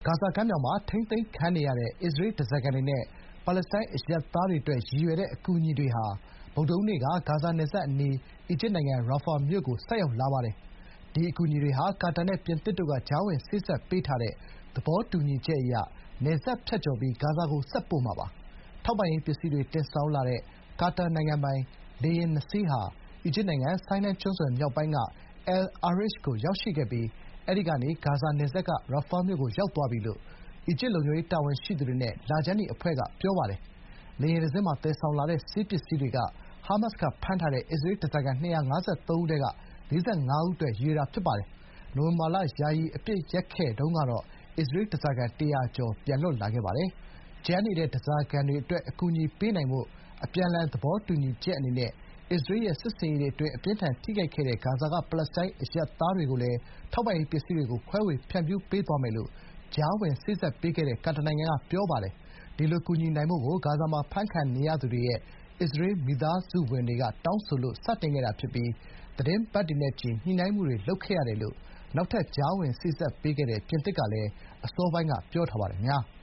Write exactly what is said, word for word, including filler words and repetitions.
ဂါဇာကမ်းမြောင်မှာထိန်းသိမ်းခံနေရတဲ့အစ္စရေးဓားစာခံတွေနဲ့ပါလက်စတိုင်းအရပ်သားတွေအတွက်ရည်ရွယ်တဲ့အကူအညီတွေဟာဗုဒ္ဓဟူးနေ့ကဂါဇာနယ်စပ်အနီးအီဂျစ်နိုင်ငံရာဖာမြို့ကိုဆိုက်ရောက်လာပါတယ်။ဒီအကူအညီတွေဟာကာတာနဲ့ပြင်သစ်တို့ကကြားဝင်စေ့စပ်ပေးထားတဲ့သဘောတူညီချက်အရနယ်စပ်ဖြတ်ကျော်ပြီးဂါဇာကိုဆက်ပို့မှာပါ။ထောက်ပံ့ရေးပစ္စည်းတွေတင်ဆောင်လာတဲ့ကာတာနိုင်ငံပိုင်လေယာဥ်နှစ်စီးဟာအီဂျစ်နိုင်ငံဆိုင်းနိုင်းကျွန်းဆွယ်မြောက်ပိုင်းက Al Arish ကိုရောက်ရှိခဲ့ပြီးအဲဒီကနေ ဂါဇာနယ်စပ်ကရာဖာမြို့ကိုရောက်သွားပြီလို့အီဂျစ်လုံခြုံရေးတာဝန်ရှိသူတွေနဲ့လခြမ်းနီအဖွဲ့ကပြောပါတယ်။လေယာဥ်တစင်းမှာသယ်ဆောင်လာတဲ့ဆေးပစ္စည်းတွေကဟာမတ်စ်ကဖမ်းထားတဲ့အစ္စရေးဓားစာခံ၂၅၃ဦးထဲက၄၅ဦးအတွက်ရည်ရွယ်တာဖြစ်ပါတယ်။နိုဝင်ဘာလယာယီအပစ်ရပ်ခဲ့တုန်းကတော့အစ္စရေးဓားစာခံတရာကျော်ပြန်လွတ်လာခဲ့ပါတယ်။ကျန်နေတဲ့ဓားစာခံတွေအတွက်အကူအညီပေးနိုင်ဖို့အပြန်အလှန်သဘောတူညီချက်အနေနဲ့အစ္စရေးရဲ့စစ်ဆင်ရေးတွေအတွင်းအပြင်းအထန်ထိခိုက်ခဲ့တဲ့ဂါဇာကပါလက်စတိုင်းအရပ်သားတွေကိုလည်းထောက်ပံ့ရေးပစ္စည်းတွေကိုခွဲဝေဖြန့်ဖြူးပေးသွားမယ်လို့ကြားဝင်စေ့စပ်ပေးခဲ့တဲ့ကာတာနိုင်ငံကပြောပါတယ်။ဒီလိုကူညီနိုင်ဖို့ကိုဂါဇာမှာဖမ်းခံနေရသူတွေရဲ့အစ္စရေးမိသားစုဝင်တွေကတောင်းဆိုလို့စတင်ခဲ့တာဖြစ်ပြီးသီတင်းပတ်တွေနဲ့ချီညှိနှိုင်းမှုတွေလုပ်ခဲ့ရတယ်လို့နောက်ထပ်ကြားဝင်စေ့စပ်ပေးခဲ့တဲ့ပြင်သစ်ကလည်းအစောပိုင်းကပြောထားပါတယ်။